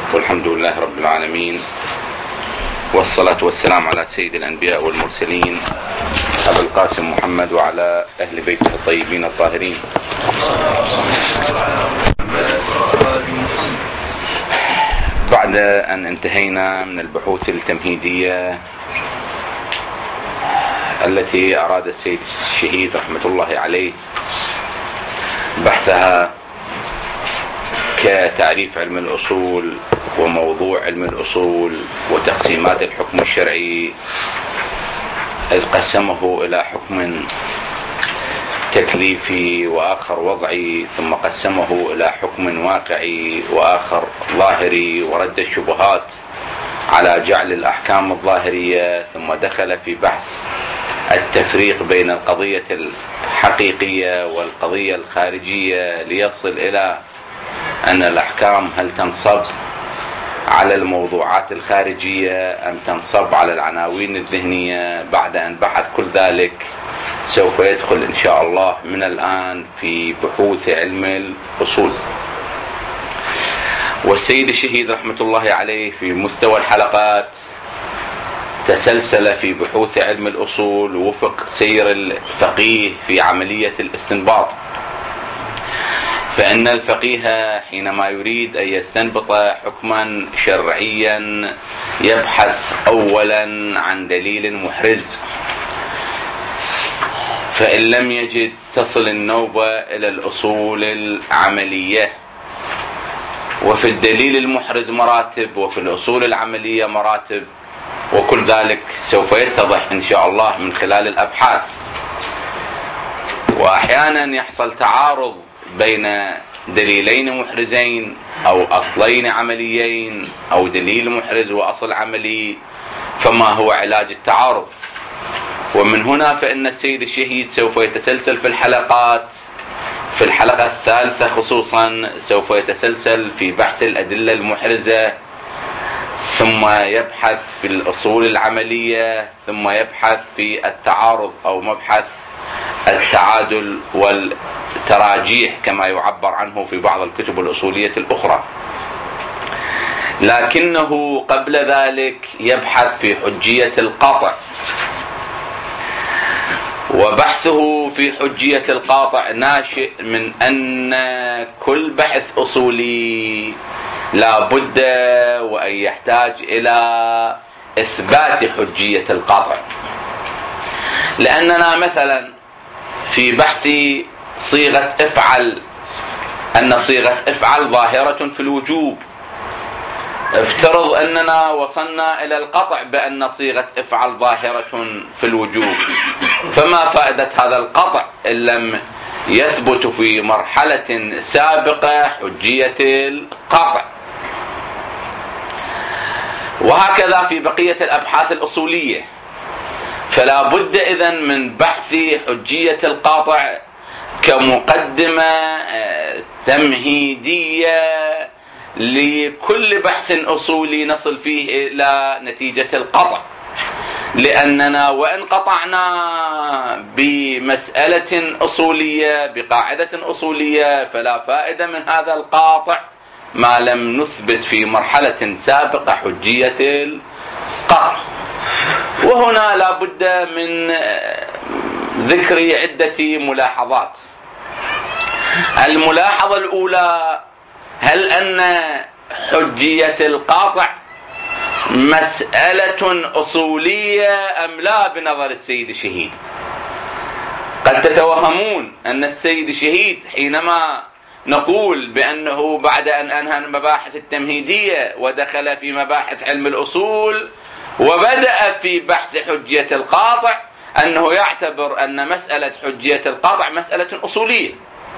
والحمد لله رب العالمين، والصلاة والسلام على سيد الأنبياء والمرسلين أبي القاسم محمد وعلى أهل بيته الطيبين الطاهرين. بعد أن انتهينا من البحوث التمهيدية التي أراد السيد الشهيد رحمة الله عليه بحثها كتعريف علم الأصول وموضوع علم الأصول وتقسيمات الحكم الشرعي، إذ قسمه إلى حكم تكليفي وآخر وضعي، ثم قسمه إلى حكم واقعي وآخر ظاهري، ورد الشبهات على جعل الأحكام الظاهرية، ثم دخل في بحث التفريق بين القضية الحقيقية والقضية الخارجية، ليصل إلى أن الأحكام هل تنصب على الموضوعات الخارجية أم تنصب على العناوين الذهنية. بعد أن بحث كل ذلك سوف يدخل إن شاء الله من الآن في بحوث علم الأصول. والسيد الشهيد رحمة الله عليه في مستوى الحلقات تسلسل في بحوث علم الأصول وفق سير الفقيه في عملية الاستنباط. فإن الفقيه حينما يريد أن يستنبط حكما شرعيا يبحث أولا عن دليل محرز، فإن لم يجد تصل النوبة إلى الأصول العملية. وفي الدليل المحرز مراتب، وفي الأصول العملية مراتب، وكل ذلك سوف يتضح إن شاء الله من خلال الأبحاث. وأحيانا يحصل تعارض بين دليلين محرزين أو أصلين عمليين، أو دليل محرز وأصل عملي، فما هو علاج التعارض؟ ومن هنا فإن السيد الشهيد سوف يتسلسل في الحلقات، في الحلقة الثالثة خصوصا سوف يتسلسل في بحث الأدلة المحرزة، ثم يبحث في الأصول العملية، ثم يبحث في التعارض أو مبحث التعادل والتراجيح كما يعبر عنه في بعض الكتب الأصولية الأخرى. لكنه قبل ذلك يبحث في حجية القاطع، وبحثه في حجية القاطع ناشئ من أن كل بحث أصولي لا بد وأن يحتاج إلى إثبات حجية القاطع. لأننا مثلا في بحث صيغة افعل، أن صيغة افعل ظاهرة في الوجوب، افترض أننا وصلنا إلى القطع بأن صيغة افعل ظاهرة في الوجوب، فما فائدة هذا القطع إن لم يثبت في مرحلة سابقة حجية القطع؟ وهكذا في بقية الأبحاث الأصولية. فلا بد إذن من بحث حجية القاطع كمقدمة تمهيدية لكل بحث أصولي نصل فيه إلى نتيجة القطع. لأننا وإن قطعنا بمسألة أصولية بقاعدة أصولية فلا فائدة من هذا القاطع ما لم نثبت في مرحلة سابقة حجية القطع. وهنا لا بد من ذكر عدة ملاحظات. الملاحظة الأولى: هل أن حجية القاطع مسألة أصولية أم لا بنظر السيد الشهيد؟ قد تتوهمون أن السيد الشهيد حينما نقول بأنه بعد أن أنهى المباحث التمهيدية ودخل في مباحث علم الأصول وبدأ في بحث حجية القاطع أنه يعتبر أن مسألة حجية القاطع مسألة أصولية.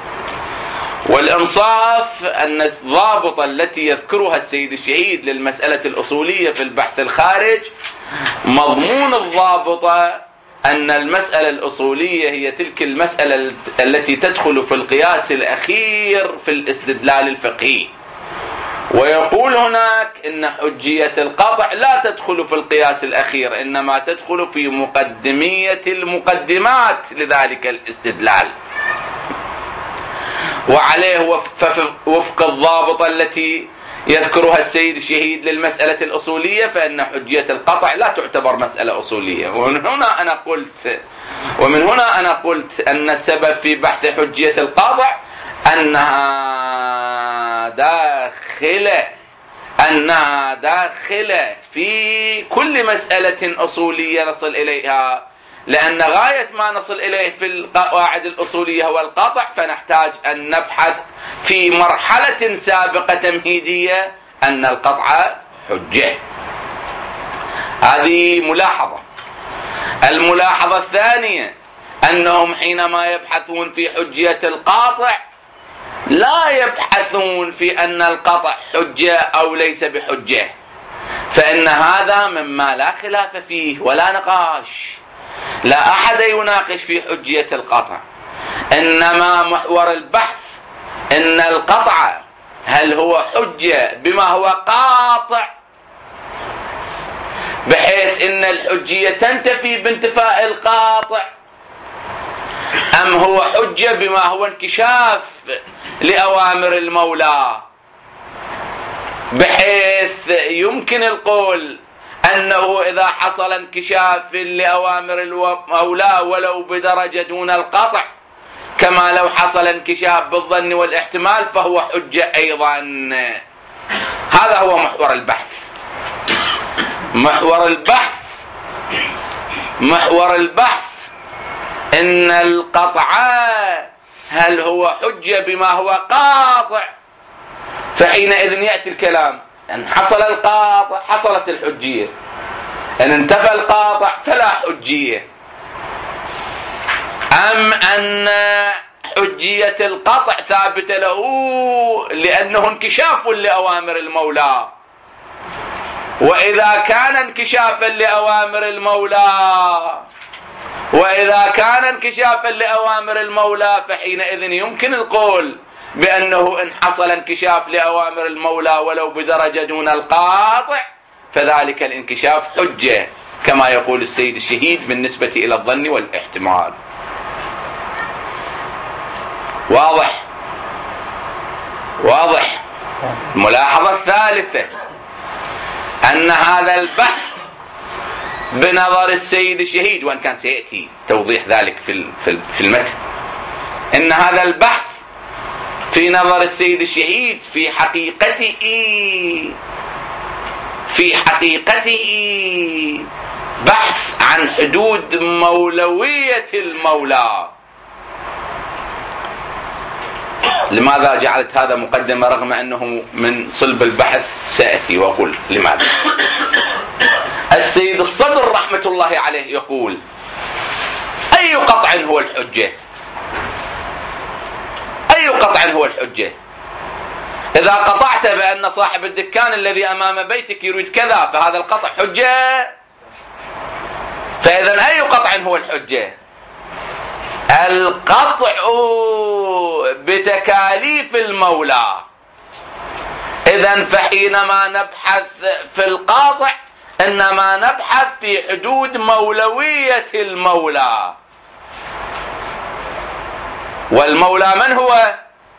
والإنصاف أن الضابطة التي يذكرها السيد الشهيد للمسألة الأصولية في البحث الخارج مضمون الضابطة أن المسألة الأصولية هي تلك المسألة التي تدخل في القياس الأخير في الاستدلال الفقهي. ويقول هناك إن حجية القطع لا تدخل في القياس الأخير، إنما تدخل في مقدمية المقدمات لذلك الاستدلال. وعليه وفق الضابطة التي يذكرها السيد الشهيد للمسألة الأصولية، فإن حجية القطع لا تعتبر مسألة أصولية. ومن هنا أنا قلت أن السبب في بحث حجية القطع أنها داخلة في كل مسألة أصولية نصل إليها، لأن غاية ما نصل إليه في القواعد الأصولية هو القطع، فنحتاج أن نبحث في مرحلة سابقة تمهيدية أن القطع حجة. هذه ملاحظة. الملاحظة الثانية أنهم حينما يبحثون في حجية القاطع لا يبحثون في أن القطع حجة أو ليس بحجة، فإن هذا مما لا خلاف فيه ولا نقاش، لا أحد يناقش في حجية القطع، إنما محور البحث إن القطع هل هو حجة بما هو قاطع بحيث إن الحجية تنتفي بانتفاء القاطع، أم هو حجة بما هو انكشاف لأوامر المولى بحيث يمكن القول أنه إذا حصل انكشاف لأوامر المولى ولو بدرجة دون القطع كما لو حصل انكشاف بالظن والاحتمال فهو حجة أيضا. هذا هو محور البحث. محور البحث إن القطع هل هو حجة بما هو قاطع، فحينئذ يأتي الكلام أن حصل القاطع حصلت الحجية، أن انتفى القاطع فلا حجية، أم أن حجية القطع ثابتة له لأنه انكشاف لأوامر المولى، وإذا كان انكشافا لأوامر المولى فحينئذ يمكن القول بأنه إن حصل انكشاف لأوامر المولى ولو بدرجة دون القاطع فذلك الانكشاف حجة كما يقول السيد الشهيد بالنسبة إلى الظن والاحتمال. واضح. الملاحظة الثالثة أن هذا البحث بنظر السيد الشهيد، وأن كان سيأتي توضيح ذلك في المتن، أن هذا البحث في نظر السيد الشهيد في حقيقته بحث عن حدود مولوية المولى. لماذا جعلت هذا مقدمة رغم أنه من صلب البحث سأتي وأقول لماذا؟ السيد الصدر رحمة الله عليه يقول: أي قطع هو الحجة؟ إذا قطعت بأن صاحب الدكان الذي أمام بيتك يريد كذا فهذا القطع حجة، فإذا أي قطع هو الحجة؟ القطع بتكاليف المولى. إذن فحينما نبحث في القاطع إنما نبحث في حدود مولوية المولى. والمولى من هو؟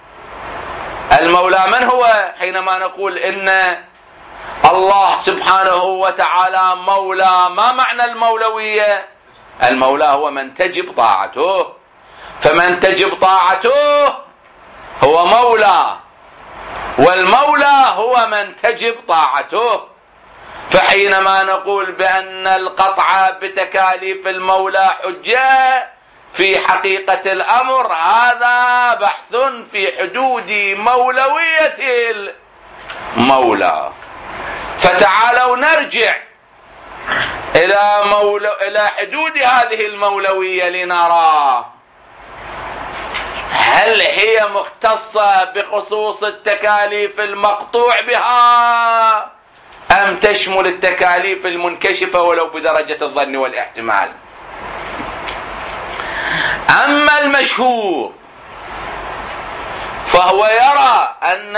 حينما نقول إن الله سبحانه وتعالى مولى، ما معنى المولوية؟ المولى هو من تجب طاعته، فمن تجب طاعته هو مولى، والمولى هو من تجب طاعته. فحينما نقول بأن القطع بتكاليف المولى حجة في حقيقة الأمر هذا بحث في حدود مولوية المولى. فتعالوا نرجع إلى حدود هذه المولوية لنرى هل هي مختصة بخصوص التكاليف المقطوع بها أم تشمل التكاليف المنكشفة ولو بدرجة الظن والاحتمال. أما المشهور فهو يرى أن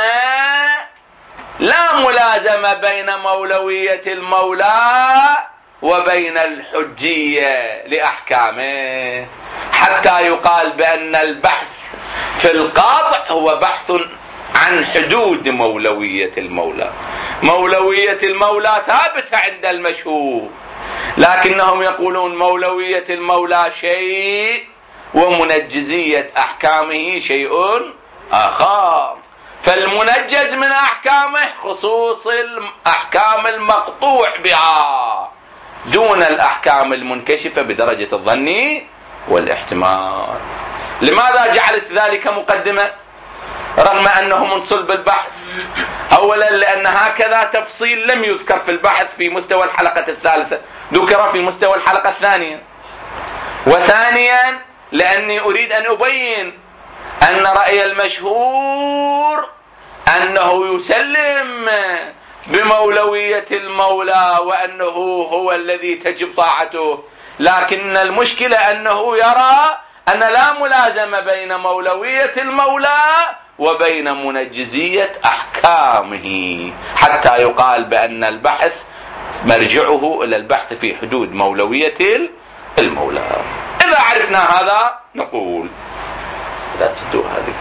لا ملازمة بين مولوية المولى وبين الحجية لأحكامه، حتى يقال بأن البحث في القاطع هو بحث عن حدود مولوية المولى. مولوية المولى ثابتة عند المشهور، لكنهم يقولون مولوية المولى شيء ومنجزية أحكامه شيء آخر. فالمنجز من أحكامه خصوص الأحكام المقطوع بها دون الأحكام المنكشفة بدرجة الظن والاحتمال. لماذا جعلت ذلك مقدمة رغم أنه من صلب البحث؟ أولا لأن هكذا تفصيل لم يذكر في البحث في مستوى الحلقة الثالثة، ذكر في مستوى الحلقة الثانية. وثانيا لأني أريد أن أبين أن رأي المشهور أنه يسلم بمولوية المولى وأنه هو الذي تجب طاعته، لكن المشكلة أنه يرى أن لا ملازمة بين مولوية المولى وبين منجزية أحكامه، حتى يقال بأن البحث مرجعه إلى البحث في حدود مولوية المولى. إذا عرفنا هذا نقول لا تسدوا هذه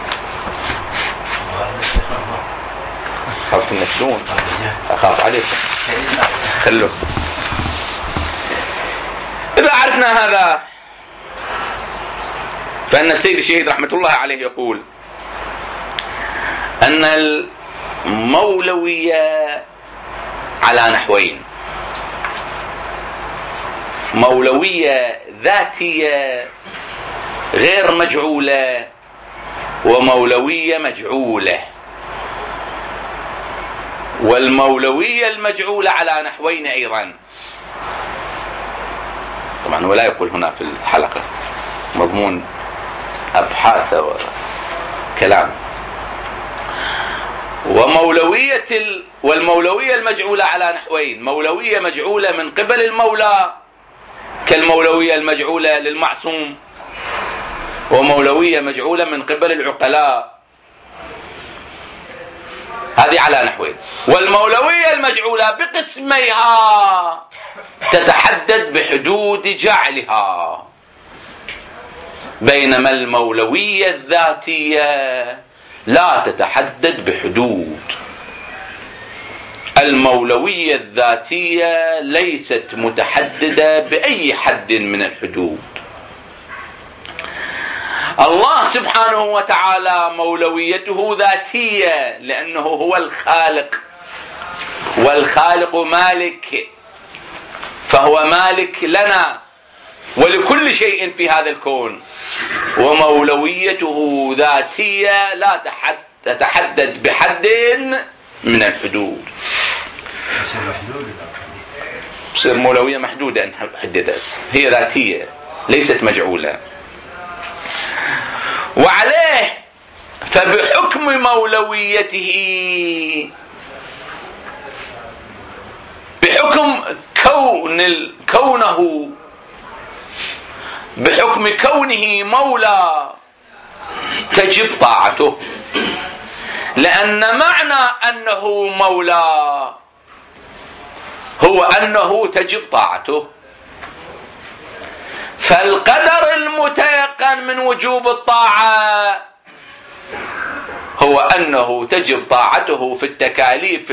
خاف تنكسون، أخاف عليكم خلوه. إذا عرفنا هذا فإن السيد الشهيد رحمة الله عليه يقول أن المولوية على نحوين: مولوية ذاتية غير مجعولة، ومولوية مجعولة. والمولوية المجعولة على نحوين أيضا، طبعا ولا يقول هنا في الحلقة مضمون أبحاث وكلام. والمولوية المجعولة على نحوين: مولوية مجعولة من قبل المولى كالمولوية المجعولة للمعصوم، ومولوية مجعولة من قبل العقلاء، هذه على نحوين. والمولوية المجعولة بقسميها تتحدد بحدود جعلها، بينما المولوية الذاتية لا تتحدد بحدود. المولوية الذاتية ليست متحددة بأي حد من الحدود. الله سبحانه وتعالى مولويته ذاتية لأنه هو الخالق، والخالق مالك، فهو مالك لنا ولكل شيء في هذا الكون، ومولويته ذاتية لا تتحدد بحد من الحدود. تصير مولوية محدودة أن حددت، هي ذاتية ليست مجعولة. وعليه فبحكم مولويته، بحكم كونه، بحكم كونه مولى تجب طاعته، لأن معنى أنه مولى هو أنه تجب طاعته. فالقدر المتيقن من وجوب الطاعة هو أنه تجب طاعته في التكاليف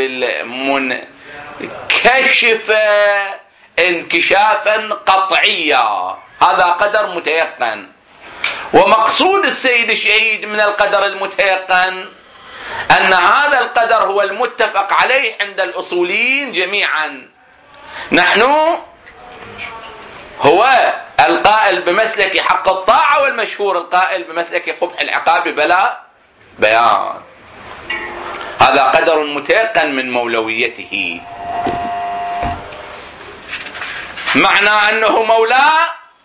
المنكشفة انكشافا قطعيا، هذا قدر متيقن. ومقصود السيد الشهيد من القدر المتيقن أن هذا القدر هو المتفق عليه عند الأصوليين جميعا. نحن هو القائل بمسلك حق الطاعة، والمشهور القائل بمسلك قبح العقاب بلا بيان. هذا قدر متيقن من مولويته. معنى أنه مولاه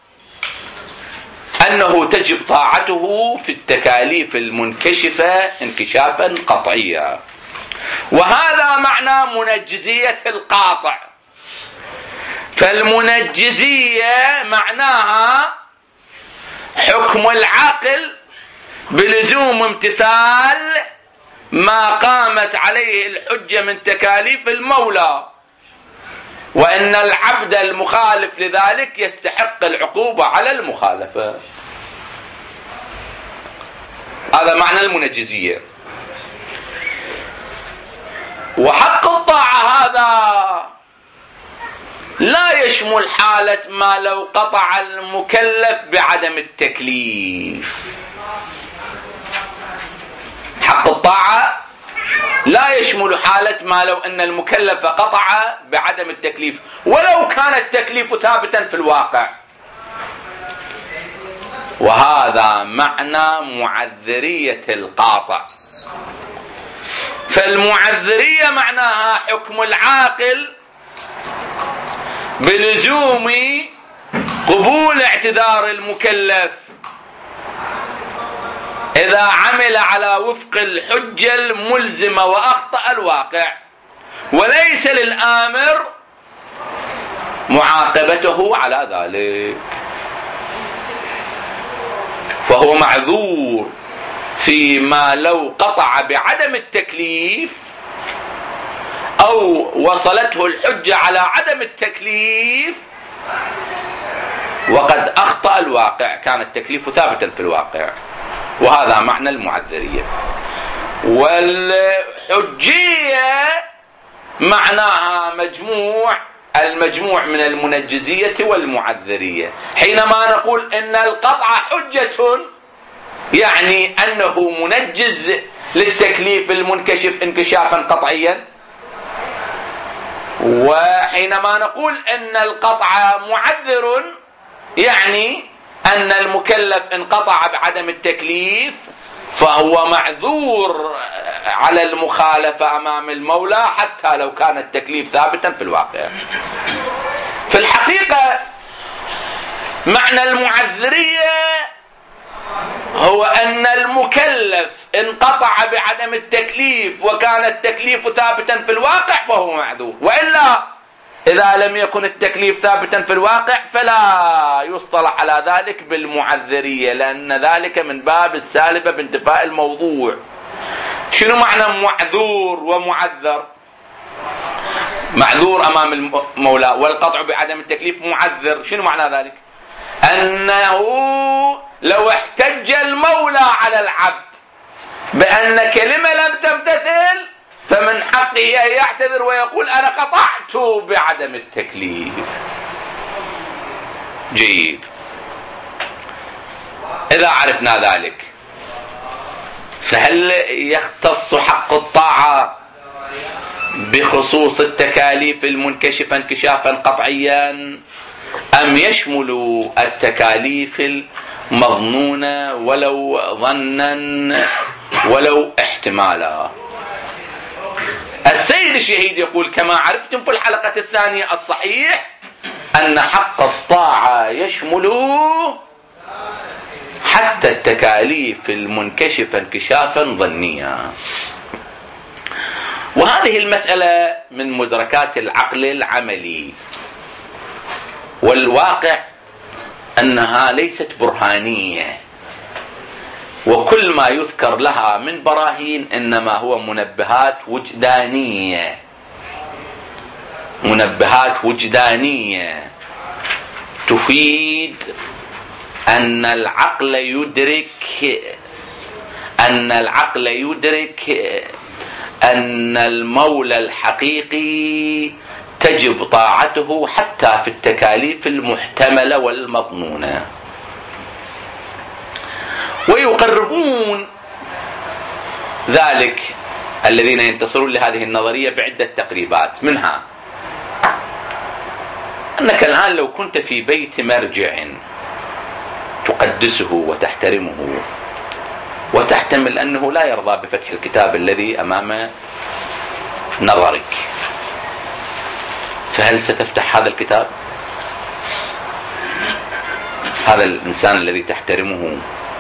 أنه تجب طاعته في التكاليف المنكشفة انكشافا قطعيا. وهذا معنى منجزية القاطع. فالمنجزية معناها حكم العقل بلزوم امتثال ما قامت عليه الحجة من تكاليف المولى، وأن العبد المخالف لذلك يستحق العقوبة على المخالفة. هذا معنى المنجزية. وحق الطاعة هذا لا يشمل حالة ما لو قطع المكلف بعدم التكليف. حق الطاعة لا يشمل حالة ما لو أن المكلف قطع بعدم التكليف ولو كان التكليف ثابتا في الواقع. وهذا معنى معذرية القاطع. فالمعذرية معناها حكم العاقل بلزوم قبول اعتذار المكلف إذا عمل على وفق الحجة الملزمة وأخطأ الواقع، وليس للآمر معاقبته على ذلك. فهو معذور فيما لو قطع بعدم التكليف أو وصلته الحجة على عدم التكليف وقد أخطأ الواقع، كان التكليف ثابتا في الواقع. وهذا معنى المعذرية. والحجية معناها المجموع من المنجزية والمعذرية. حينما نقول إن القطع حجة يعني أنه منجز للتكليف المنكشف انكشافا قطعيا، وحينما نقول إن القطع معذر يعني أن المكلف انقطع بعدم التكليف فهو معذور على المخالفة أمام المولى حتى لو كان التكليف ثابتا في الواقع. في الحقيقة معنى المعذرية هو أن المكلف انقطع بعدم التكليف وكان التكليف ثابتا في الواقع فهو معذور، وإلا إذا لم يكن التكليف ثابتا في الواقع فلا يصطلح على ذلك بالمعذرية، لأن ذلك من باب السالبة بانتفاء الموضوع. شنو معنى معذور ومعذر؟ معذور أمام المولى والقطع بعدم التكليف معذر. شنو معنى ذلك؟ أنه لو احتج المولى على العبد بأن كلمة لم تمتثل فمن حقه أن يعتذر ويقول أنا قطعت بعدم التكليف. جيد. إذا عرفنا ذلك فهل يختص حق الطاعة بخصوص التكاليف المنكشفة انكشافا قطعيا أم يشمل التكاليف المظنونة ولو ظنا ولو احتمالا؟ السيد الشهيد يقول كما عرفتم في الحلقة الثانية الصحيح أن حق الطاعة يشمل حتى التكاليف المنكشفة انكشافا ظنيا. وهذه المسألة من مدركات العقل العملي، والواقع أنها ليست برهانية، وكل ما يذكر لها من براهين إنما هو منبهات وجدانية، منبهات وجدانية تفيد أن العقل يدرك أن المولى الحقيقي تجب طاعته حتى في التكاليف المحتملة والمظنونة. ويقربون ذلك الذين ينتصرون لهذه النظرية بعدة تقريبات، منها أنك الآن لو كنت في بيت مرجع تقدسه وتحترمه وتحتمل أنه لا يرضى بفتح الكتاب الذي أمام نظرك، فهل ستفتح هذا الكتاب؟ هذا الإنسان الذي تحترمه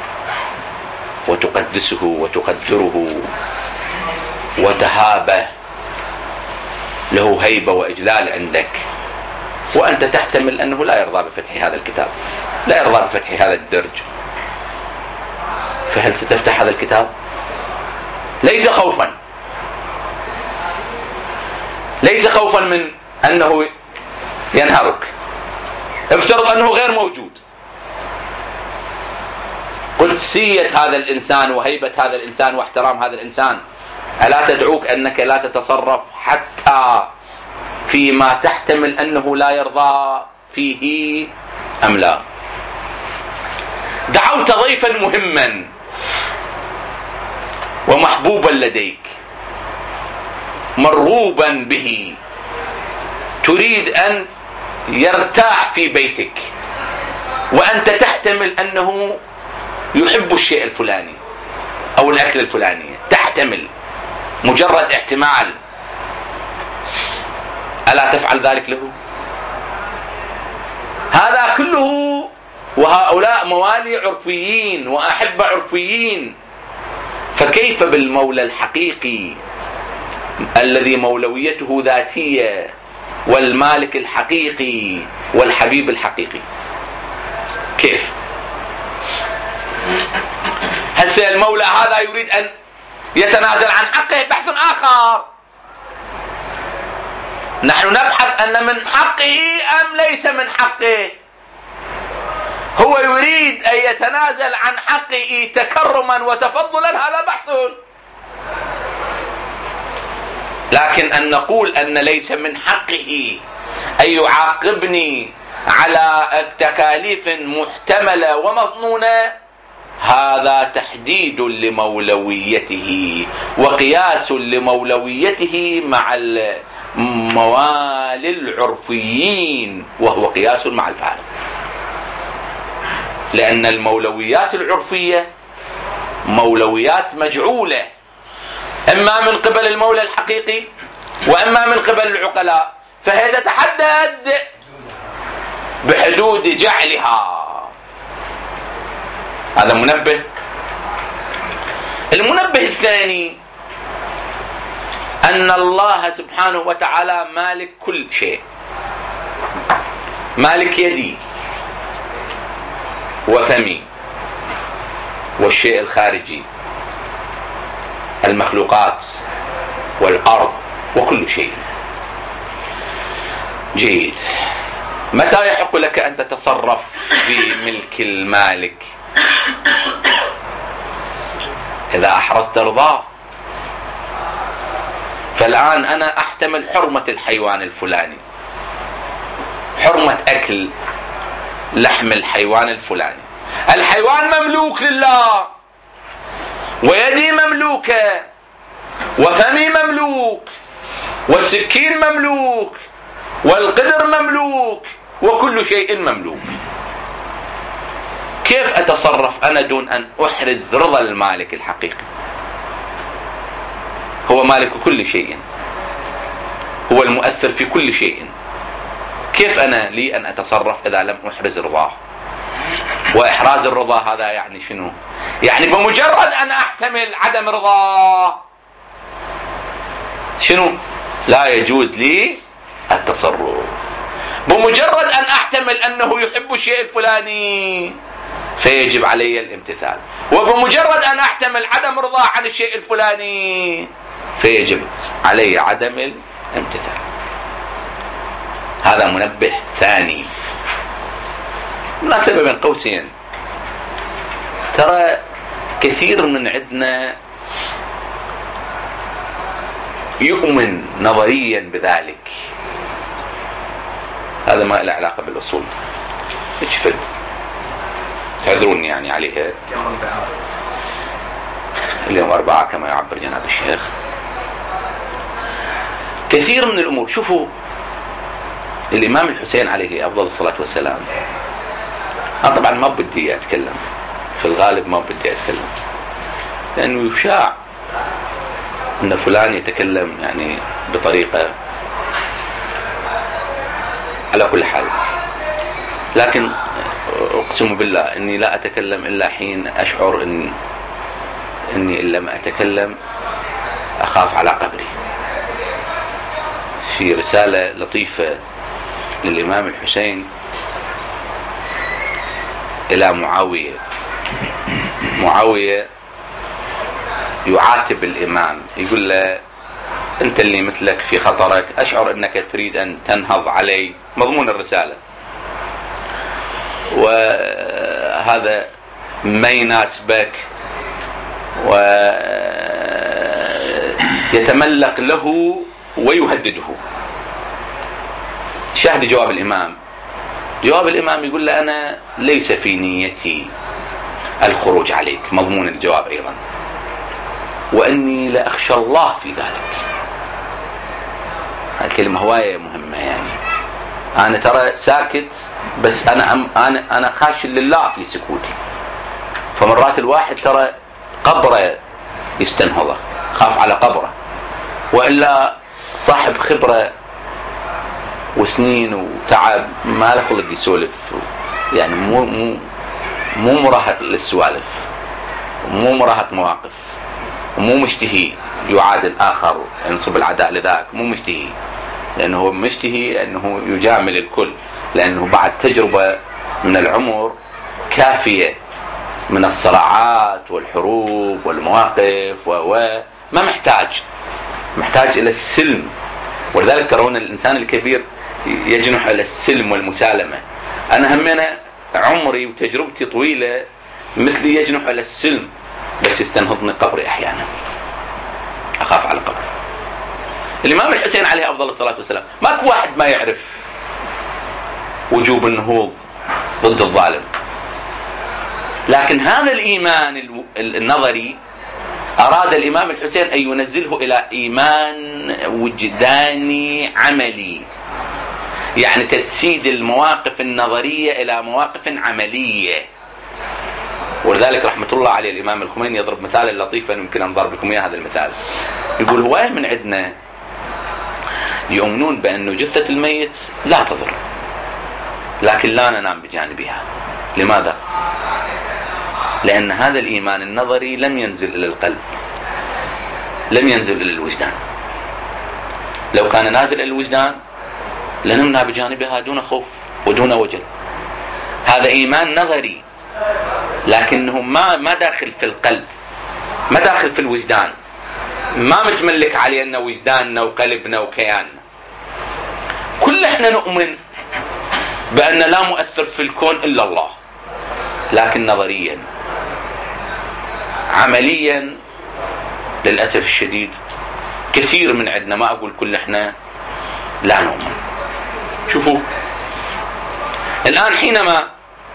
وتقدسه وتقدره وتهابه، له هيبة وإجلال عندك، وأنت تحتمل أنه لا يرضى بفتح هذا الكتاب، لا يرضى بفتح هذا الدرج، فهل ستفتح هذا الكتاب؟ ليس خوفا من أنه ينهرك، افترض أنه غير موجود، قدسية هذا الإنسان وهيبة هذا الإنسان واحترام هذا الإنسان، ألا تدعوك أنك لا تتصرف حتى فيما تحتمل أنه لا يرضى فيه أم لا؟ دعوت ضيفا مهما ومحبوبا لديك مرغوبا به، تريد أن يرتاح في بيتك، وأنت تحتمل أنه يحب الشيء الفلاني أو الأكل الفلاني، تحتمل مجرد احتمال، ألا تفعل ذلك له؟ هذا كله، وهؤلاء موالي عرفيين وأحبة عرفيين، فكيف بالمولى الحقيقي الذي مولويته ذاتية والمالك الحقيقي والحبيب الحقيقي؟ كيف؟ هسه المولى هذا يريد أن يتنازل عن حقه، بحث آخر. نحن نبحث أن من حقه أم ليس من حقه. هو يريد أن يتنازل عن حقه تكرما وتفضلا، هذا بحث. لكن أن نقول أن ليس من حقه أن يعاقبني على تكاليف محتملة ومظنونة، هذا تحديد لمولويته وقياس لمولويته مع الموالي العرفيين، وهو قياس مع الفارق. لأن المولويات العرفية مولويات مجعولة، إما من قبل المولى الحقيقي وإما من قبل العقلاء، فهي تتحدد بحدود جعلها. هذا منبه. المنبه الثاني أن الله سبحانه وتعالى مالك كل شيء، مالك يدي وفمي والشيء الخارجي، المخلوقات والأرض وكل شيء. جيد. متى يحق لك أن تتصرف في ملك المالك؟ إذا أحرزت رضاه. فالآن أنا أحتمل حرمة الحيوان الفلاني، حرمة أكل لحم الحيوان الفلاني. الحيوان مملوك لله، ويدي مملوكة، وفمي مملوك، والسكين مملوك، والقدر مملوك، وكل شيء مملوك. كيف أتصرف أنا دون أن أحرز رضا المالك الحقيقي؟ هو مالك كل شيء، هو المؤثر في كل شيء. كيف أنا لي أن أتصرف إذا لم أحرز رضاه؟ وإحراز الرضا هذا يعني شنو؟ يعني بمجرد أن أحتمل عدم رضاه شنو؟ لا يجوز لي التصرف. بمجرد أن أحتمل أنه يحب الشيء الفلاني فيجب علي الامتثال، وبمجرد أن أحتمل عدم رضاه عن الشيء الفلاني فيجب علي عدم الامتثال. هذا منبه ثاني. مناسبة بين قوسين، ترى كثير من عندنا يؤمن نظريا بذلك، هذا ما له علاقة بالأصول. اتشفت تعذروني يعني عليها. اليوم 4 كما يعبر جناب الشيخ. كثير من الأمور، شوفوا الإمام الحسين عليه أفضل الصلاة والسلام، أنا طبعا ما بدي أتكلم، في الغالب ما بدي أتكلم، لأنه يشاع أن فلان يتكلم يعني بطريقة، على كل حال. لكن أقسم بالله أني لا أتكلم إلا حين أشعر أني إن لم أتكلم أخاف على قبري. في رسالة لطيفة للإمام الحسين إلى معاوية يعاتب الإمام، يقول له أنت اللي مثلك في خطرك، أشعر أنك تريد أن تنهض علي. مضمون الرسالة، وهذا ما يناسبك ويتملق له ويهدده. شاهد جواب الإمام. جواب الإمام يقول له أنا ليس في نيتي الخروج عليك، مضمون الجواب أيضا، وأني لأخشى الله في ذلك. الكلمة هواية مهمة، يعني أنا ترى ساكت بس أنا خاش لله في سكوتي. فمرات الواحد ترى قبره يستنهضه، خاف على قبره، وإلا صاحب خبرة وسنين وتعب ما له خلق يسولف، يعني مو مراهق للسوالف، مو مراهق مواقف، ومو مشتهي يعادل آخر ينصب العداء لذاك، مو مشتهي، لأنه مشتهي أنه يجامل الكل، لأنه بعد تجربة من العمر كافية من الصراعات والحروب والمواقف ما محتاج إلى السلم. ولذلك ترون الإنسان الكبير يجنح إلى السلم والمسالمة. أنا همنا عمري وتجربتي طويلة مثلي يجنح إلى السلم، بس يستنهضني قبري أحيانا، أخاف على قبري. الإمام الحسين عليه أفضل الصلاة والسلام ماكو واحد ما يعرف وجوب النهوض ضد الظالم، لكن هذا الإيمان النظري أراد الإمام الحسين أن ينزله إلى إيمان وجداني عملي، يعني تجسيد المواقف النظرية إلى مواقف عملية. ولذلك رحمة الله عليه الإمام الخميني يضرب مثالا لطيفا، يمكن أن ضرب لكم إياه هذا المثال. يقول هواية من عندنا يؤمنون بأن جثة الميت لا تضر، لكن لا ننام بجانبها. لماذا؟ لأن هذا الإيمان النظري لم ينزل إلى القلب، لم ينزل إلى الوجدان. لو كان نازل إلى الوجدان لنمنا بجانبها دون خوف ودون وجل. هذا إيمان نظري لكنه ما داخل في القلب، ما داخل في الوجدان، ما متملك علينا وجداننا وقلبنا وكياننا. كل احنا نؤمن بأن لا مؤثر في الكون إلا الله، لكن نظريا عمليا للأسف الشديد كثير من عندنا، ما أقول كل احنا، لا نؤمن. شوفوا الآن حينما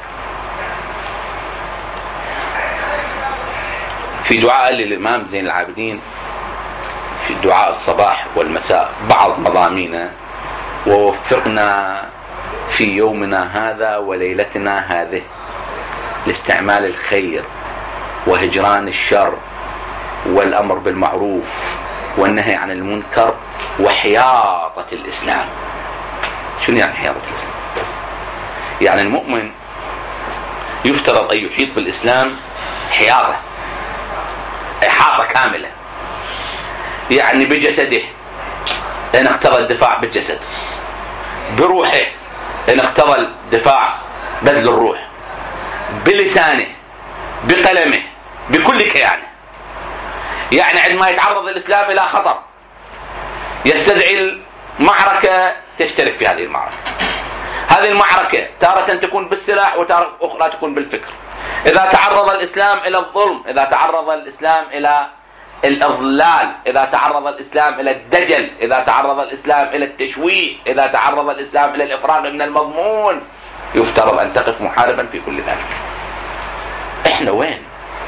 في دعاء للإمام زين العابدين في دعاء الصباح والمساء بعض مضامينه: ووفقنا في يومنا هذا وليلتنا هذه لاستعمال الخير وهجران الشر والأمر بالمعروف والنهي عن المنكر وحياطة الإسلام. شنو يعني حياطة الإسلام؟ يعني المؤمن يفترض أن يحيط بالإسلام حياطة، إحاطة كاملة، يعني بجسده إن اقتضى الدفاع بالجسد، بروحه إن اقتضى الدفاع بذل الروح، بلسانه، بقلمه، بكل كيانه. يعني عندما يتعرض الإسلام إلى خطر يستدعي المعركة تشترك في هذه المعركة. هذه المعركة تارة تكون بالسلاح وتارة أخرى تكون بالفكر. إذا تعرض الإسلام إلى الظلم، إذا تعرض الإسلام إلى الإضلال، إذا تعرض الإسلام إلى الدجل، إذا تعرض الإسلام إلى التشويه، إذا تعرض الإسلام إلى الإفراغ من المضمون، يفترض أن تقف محاربا في كل ذلك. إحنا وين؟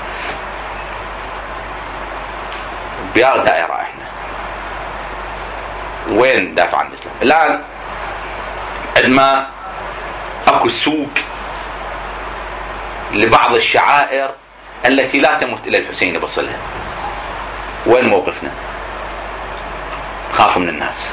بيار دائرة. إحنا وين دافع عن الإسلام؟ الآن عندما أكو سوق لبعض الشعائر التي لا تمت إلى الحسين بصلها، وين موقفنا؟ خافوا من الناس.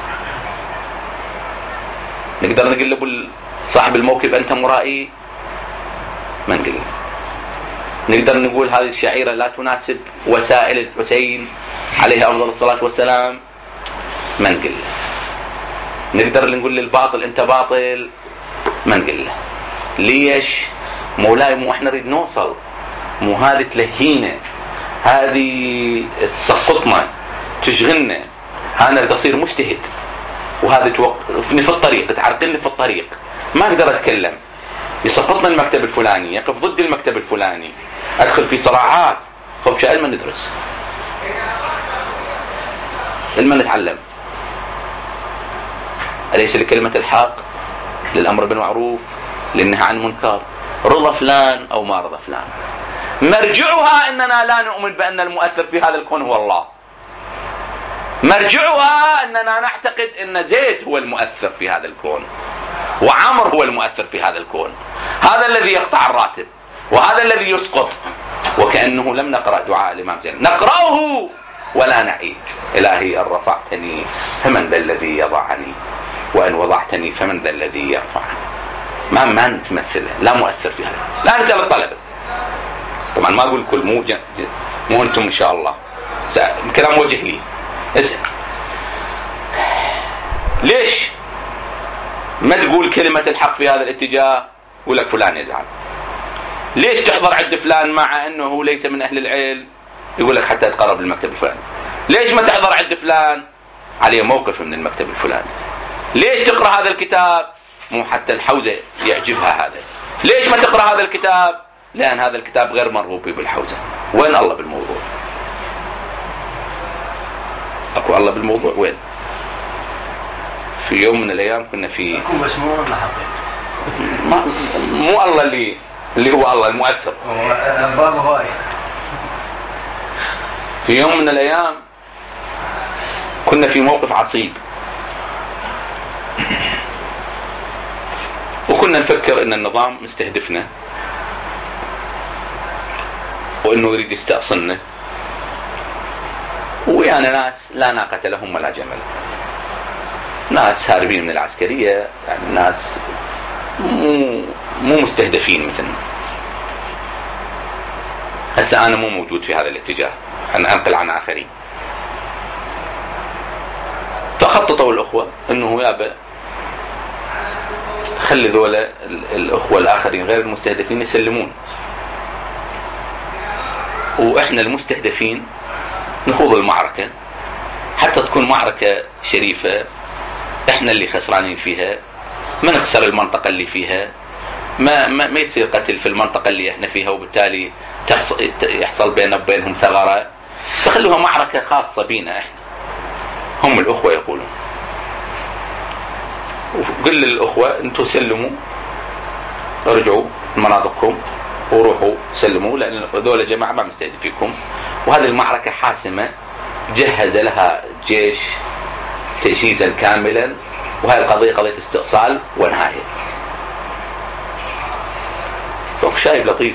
نقدر نقول صاحب الموكب أنت مرائي؟ ما نقول. نقدر نقول هذه الشعيرة لا تناسب وسائل الحسين عليه أفضل الصلاة والسلام؟ ما نقول. نقدر نقول للباطل أنت باطل؟ ما نقول. ليش؟ مولاي مو احنا نريد نوصل، مو هذه تلهينا، هذه تسقطنا، تشغلنا. أنا بدي أصير مجتهد، وهذا توقفني في الطريق، تعرقلني في الطريق، ما أقدر أتكلم. يسقطنا المكتب الفلاني، يقف ضد المكتب الفلاني، ادخل في صراعات. خب شو علما ندرس؟ علما نتعلم. أليس لكلمة الحق، للأمر بالمعروف، للنهي عن المنكر، رضا فلان أو ما رضا فلان، مرجعها أننا لا نؤمن بأن المؤثر في هذا الكون هو الله. مرجعها أننا نعتقد أن زيد هو المؤثر في هذا الكون، وعمر هو المؤثر في هذا الكون. هذا الذي يقطع الراتب، وهذا الذي يسقط. وكأنه لم نقرأ دعاء الإمام زين، نقرأه ولا نعي. إلهي أن رفعتني فمن ذا الذي يضعني، وأن وضعتني فمن ذا الذي يرفعني. ما نتمثله، لا مؤثر في هذا. لا نسأل الطلبة طبعا، ما أقول كل مو أنتم إن شاء الله، كلام وجه لي. اسأل ليش ما تقول كلمة الحق في هذا الاتجاه؟ يقول لك فلان يزعل. ليش تحضر عند فلان مع أنه ليس من أهل العلم؟ يقول لك حتى تقرب المكتب الفلاني. ليش ما تحضر عند فلان؟ عليه موقف من المكتب الفلاني. ليش تقرأ هذا الكتاب؟ مو حتى الحوزة يعجبها هذا. ليش ما تقرأ هذا الكتاب؟ لأن هذا الكتاب غير مرغوب به بالحوزة. وين الله بالموضوع؟ أكو الله بالموضوع وين؟ في يوم من الأيام كنا في بس مو الله حقيقي، مو الله اللي هو الله المؤثر. في يوم من الأيام كنا في موقف عصيب، وكنا نفكر ان النظام مستهدفنا، وانه يريد يستأصلنا، ويانا ناس لا ناقة لهم ولا جمل، ناس هاربين من العسكرية، يعني ناس مو مستهدفين مثلنا. هسه انا مو موجود في هذا الاتجاه، انا انقل عن اخرين. فخططوا الاخوة انه يابا خلي ذولا الاخوة الاخرين غير المستهدفين يسلمون، واحنا المستهدفين نخوض المعركة حتى تكون معركة شريفة، احنا اللي خسرانين فيها، ما نخسر المنطقة اللي فيها، ما يصير قتل في المنطقة اللي احنا فيها، وبالتالي يحصل بيننا وبينهم ثغرة. فخلوها معركة خاصة بينا احنا. هم الاخوة يقولون، وقل للاخوة انتوا سلموا، ارجعوا مناطقكم وروحوا سلموا، لان ذولا جماعة ما مستهدفيكم، وهذه المعركة حاسمة جهز لها جيش تجهيزا كاملا، وهذه القضية قضية استئصال ونهاية. شايب لطيف،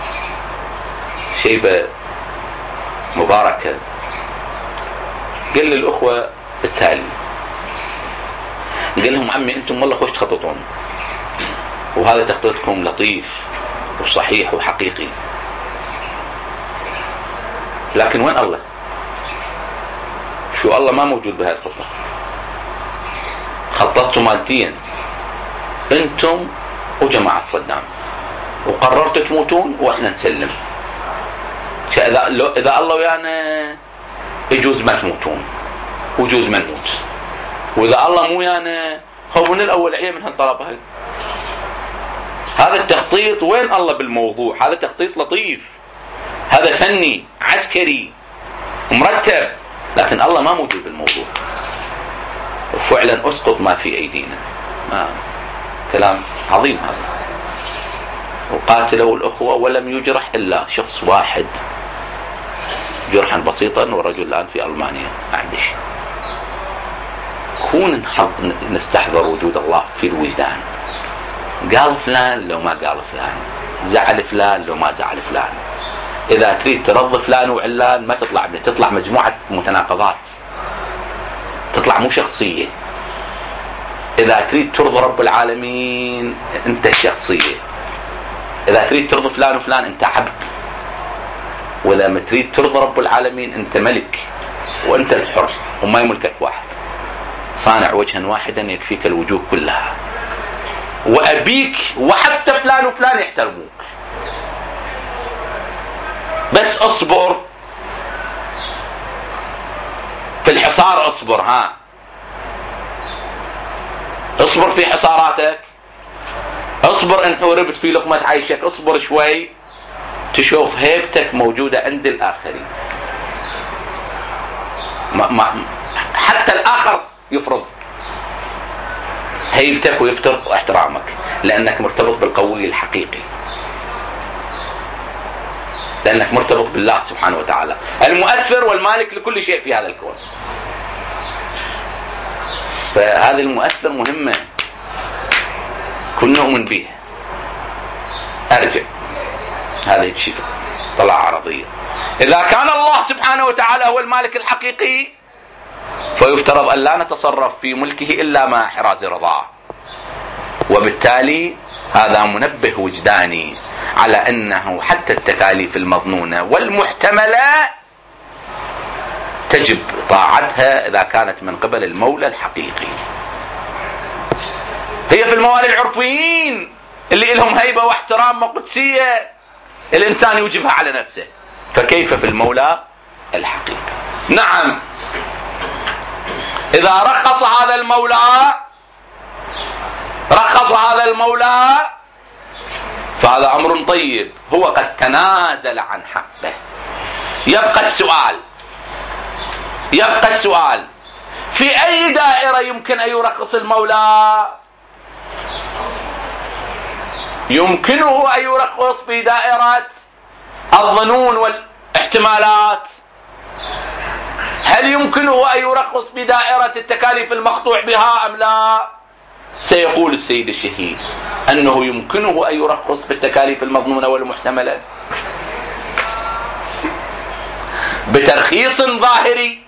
شيبة مباركة، قال للأخوة التالي، قال لهم عمي أنتم والله خوش تخططون، وهذا تخطيطكم لطيف وصحيح وحقيقي، لكن وين الله؟ شو الله ما موجود بهذه الخطة. خططتوا ماديا أنتم وجماعة صدام، وقررتوا تموتون واحنا نسلم. إذا الله ويانا يجوز ما تموتون ويجوز ما نموت، وإذا الله مو ويانا خو من الأول عيه من هالطلب هاي. هذا التخطيط وين الله بالموضوع؟ هذا تخطيط لطيف، هذا فني عسكري مرتب، لكن الله ما موجود بالموضوع. وفعلا أسقط ما في أيدينا. كلام عظيم هذا. وقاتلوا الأخوة ولم يجرح إلا شخص واحد جرحا بسيطا، والرجل الآن في ألمانيا ما عنده شيء. كون نستحضر وجود الله في الوجدان، قال فلان لو ما قال فلان، زعل فلان لو ما زعل فلان. إذا تريد ترضي فلان وعلان ما تطلع مجموعة متناقضات، تطلع مو شخصية. إذا تريد ترضي رب العالمين أنت الشخصية، إذا تريد ترضي فلان وفلان أنت عبد، وإذا ما تريد ترضي رب العالمين أنت ملك، وأنت الحر وما يملكك واحد. صانع وجها واحدا يكفيك الوجوه كلها، وأبيك وحتى فلان وفلان يحترموك، بس اصبر في الحصار، اصبر في حصاراتك، اصبر ان حوربت في لقمة عيشك، اصبر شوي تشوف هيبتك موجودة عند الآخرين. حتى الآخر يفرض هيبتك ويفترض احترامك، لأنك مرتبط بالقوي الحقيقي، لأنك مرتبط بالله سبحانه وتعالى المؤثر والمالك لكل شيء في هذا الكون. فهذه المؤثر مهمة كنا نؤمن بها. أرجع هذه الشفاء طلع عرضية. إذا كان الله سبحانه وتعالى هو المالك الحقيقي فيفترض أن لا نتصرف في ملكه إلا مع حراز رضاه، وبالتالي هذا منبه وجداني على أنه حتى التكاليف المظنونة والمحتملة تجب طاعتها إذا كانت من قبل المولى الحقيقي. هي في الموالي العرفيين اللي لهم هيبة واحترام وقدسية الإنسان يوجبها على نفسه، فكيف في المولى الحقيقي؟ نعم، إذا رخص هذا المولى فهذا أمر طيب، هو قد تنازل عن حقه. يبقى السؤال في أي دائرة يمكن أن يرخص المولى؟ يمكنه أن يرخص في دائرة الظنون والاحتمالات. هل يمكنه أن يرخص في دائرة التكاليف المقطوع بها أم لا؟ سيقول السيد الشهيد أنه يمكنه أن يرخص في التكاليف المظنونة والمحتملة بترخيص ظاهري،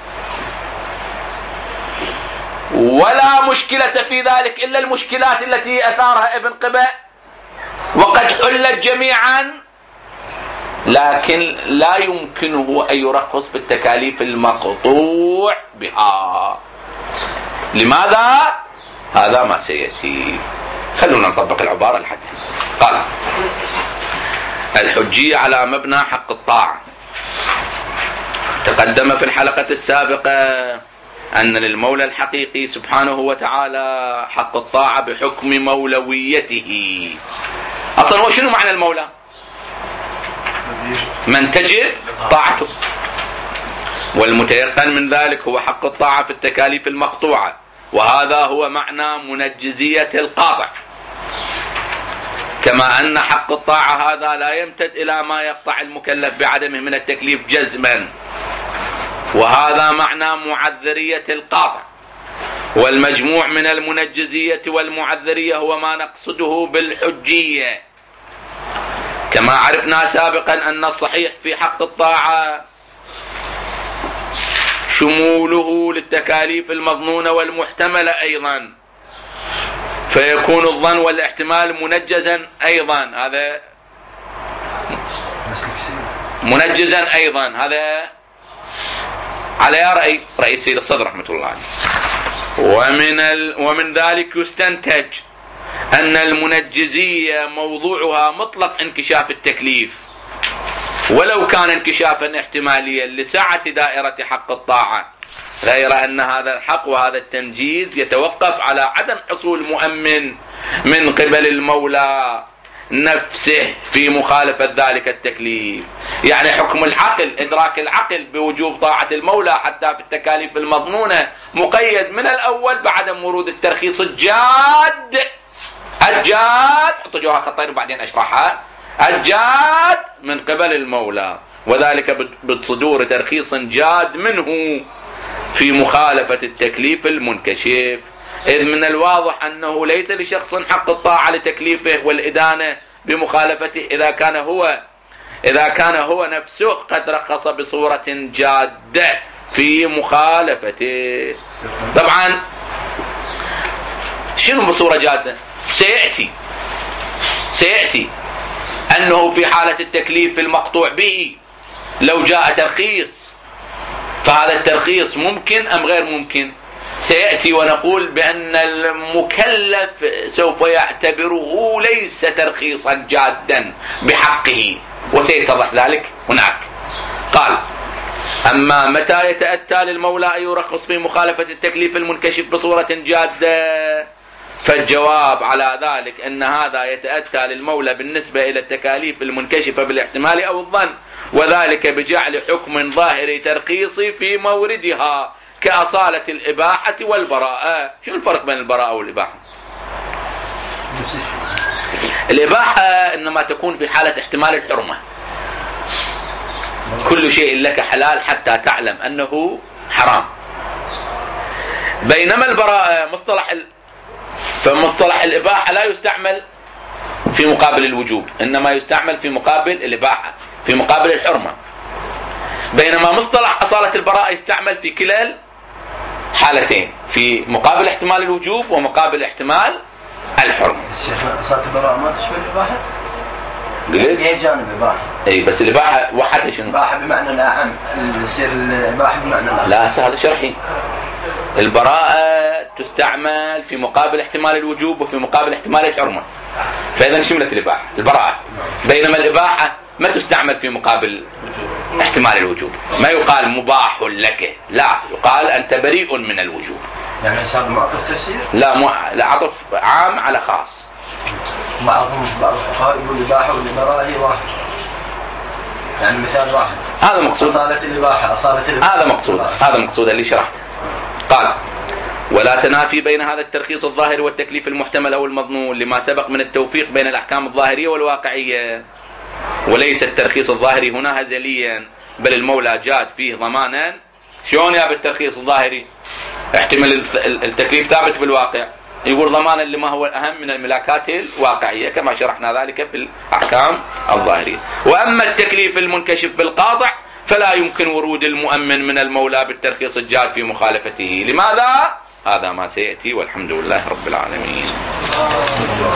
ولا مشكلة في ذلك إلا المشكلات التي أثارها ابن قبة وقد حلت جميعا، لكن لا يمكنه أن يرخص في التكاليف المقطوع بها. لماذا؟ هذا ما سيأتي. خلونا نطبق العبارة لحد. قال: الحجية على مبنى حق الطاعة. تقدم في الحلقة السابقة أن للمولى الحقيقي سبحانه وتعالى حق الطاعة بحكم مولويته. أصلا وشنو معنى المولى؟ من تجب طاعته، والمتيقن من ذلك هو حق الطاعة في التكاليف المقطوعة، وهذا هو معنى منجزية القاطع. كما أن حق الطاعة هذا لا يمتد إلى ما يقطع المكلف بعدمه من التكليف جزما، وهذا معنى معذرية القاطع. والمجموع من المنجزية والمعذرية هو ما نقصده بالحجية. كما عرفنا سابقا أن الصحيح في حق الطاعة شموله للتكاليف المظنونة والمحتملة أيضا، فيكون الظن والاحتمال منجزا أيضا. هذا منجزا أيضا، هذا على رأي السيد الصدر رحمة الله عليه. ومن ذلك يستنتج أن المنجزية موضوعها مطلق انكشاف التكليف، ولو كان انكشافا احتماليا لسعة دائرة حق الطاعة، غير أن هذا الحق وهذا التنجيز يتوقف على عدم حصول مؤمن من قبل المولى نفسه في مخالفة ذلك التكليف. يعني حكم العقل، إدراك العقل بوجوب طاعة المولى حتى في التكاليف المظنونة مقيد من الأول بعدم ورود الترخيص الجاد حط جوها خطين وبعدين أشرحها، الجاد من قبل المولى، وذلك بصدور ترخيص جاد منه في مخالفة التكليف المنكشف. إذ من الواضح أنه ليس لشخص حق الطاعة لتكليفه والإدانة بمخالفته إذا كان هو نفسه قد رخص بصورة جادة في مخالفته. طبعا شنو بصورة جادة؟ سيأتي أنه في حالة التكليف المقطوع به لو جاء ترخيص فهذا الترخيص ممكن أم غير ممكن؟ سيأتي ونقول بأن المكلف سوف يعتبره ليس ترخيصا جادا بحقه، وسيتضح ذلك هناك. قال: أما متى يتأتى للمولى أن يرخص في مخالفة التكليف المنكشف بصورة جادة؟ فالجواب على ذلك أن هذا يتأتى للمولى بالنسبة إلى التكاليف المنكشفة بالاحتمال أو الظن، وذلك بجعل حكم ظاهري ترخيصي في موردها كأصالة الإباحة والبراءة. شو الفرق بين البراءة والإباحة؟ الإباحة إنما تكون في حالة احتمال الحرمة، كل شيء لك حلال حتى تعلم أنه حرام. بينما البراءة فمصطلح الإباحة لا يستعمل في مقابل الوجوب، إنما يستعمل في مقابل الإباحة، في مقابل الحرمة. بينما مصطلح أصالة البراءة يستعمل في كلا حالتين، في مقابل احتمال الوجوب ومقابل احتمال الحرمة. الشيخ أصالة البراءة ما تشمل الإباحة؟ قلت؟ هي جانب إباحة. أي بس الإباحة وحدها شنو؟ الإباحة بمعنى الأعم، يصير الإباحة بمعنى الأعم. لا هذا شرحي. البراءة تستعمل في مقابل احتمال الوجوب وفي مقابل احتمال الحرمة، فإذا شملت الإباحة البراءة. بينما الإباحة ما تستعمل في مقابل احتمال الوجوب، ما يقال مباح لك، لا، يقال أنت بريء من الوجوب. يعني هذا معطف تفسير؟ لا عطف عام على خاص. بعض الفقهاء يقول الإباحة والبراءة هي واحد، يعني مثال واحد. هذا مقصود. أصالة الإباحة، أصالة الإباحة. هذا مقصود اللي شرحته. قال: ولا تنافي بين هذا الترخيص الظاهر والتكليف المحتمل أو المظنون لما سبق من التوفيق بين الأحكام الظاهرية والواقعية. وليس الترخيص الظاهري هنا هزليا، بل المولى جاد فيه ضمانا. شلون يا بالترخيص الظاهري؟ احتمل التكليف ثابت بالواقع، يقول ضمانا لما هو الأهم من الملاكات الواقعية، كما شرحنا ذلك في الأحكام الظاهرية. وأما التكليف المنكشف بالقاطع فلا يمكن ورود المؤمن من المولى بالترخيص الجاد في مخالفته. لماذا؟ هذا ما سيأتي، والحمد لله رب العالمين.